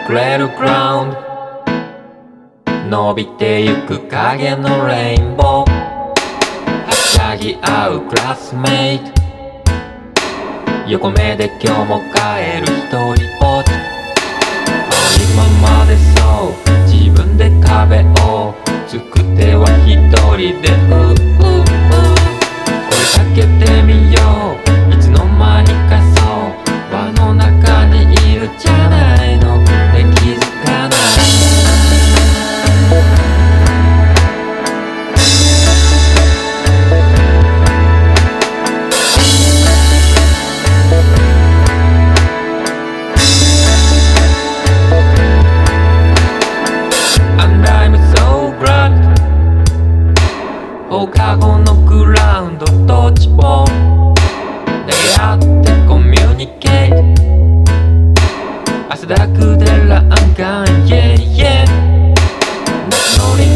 くれるグラウンド伸びてゆく影のレインボーはしゃぎ合うクラスメイト横目で今日も帰る一人ぼっち今までそう自分で壁を作っては一人で追いかけてみよういつの間にかそう輪の中にいるじゃないので気づかない放課後のグラウンドドッジボール出会ってコミュニケート汗だくでランガンイェイイェイ夏のリ